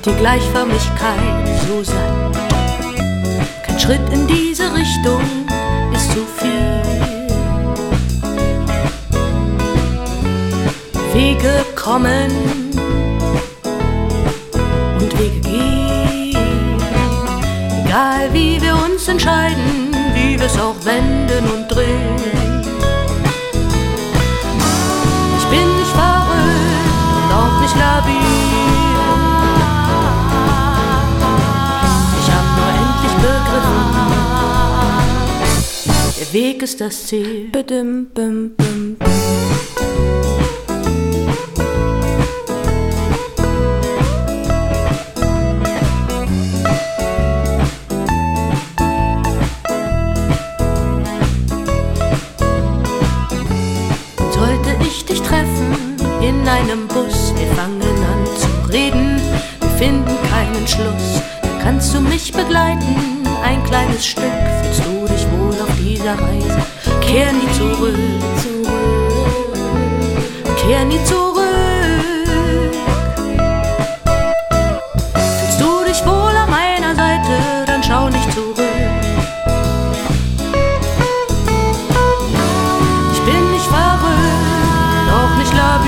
die Gleichförmigkeit so satt. Kein Schritt in diese Richtung ist zu viel. Wege kommen und Wege gehen, egal wie wir uns entscheiden, wie wir es auch wenden und drehen. Ich bin nicht verrückt und auch nicht labil. Ich hab nur endlich begriffen, der Weg ist das Ziel. Bim, bim, bim, bim. In einem Bus, wir fangen an zu reden, wir finden keinen Schluss. Kannst du mich begleiten, ein kleines Stück? Fühlst du dich wohl auf dieser Reise? Kehr nie zurück, kehr nie zurück. Fühlst du dich wohl an meiner Seite, dann schau nicht zurück. Ich bin nicht verrückt, auch nicht labil.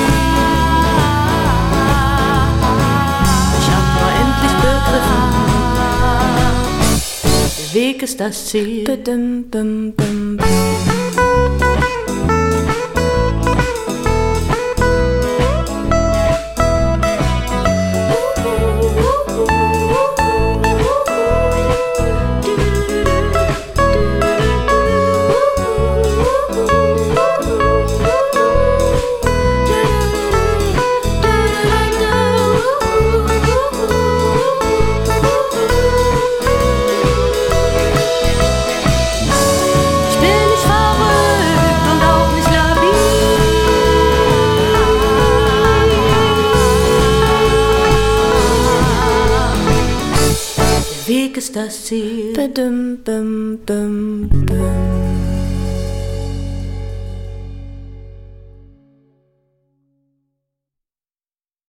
Der Weg ist das Ziel. Bim, bim, bim, bim. Weg ist das Ziel. Bim, bim, bim, bim.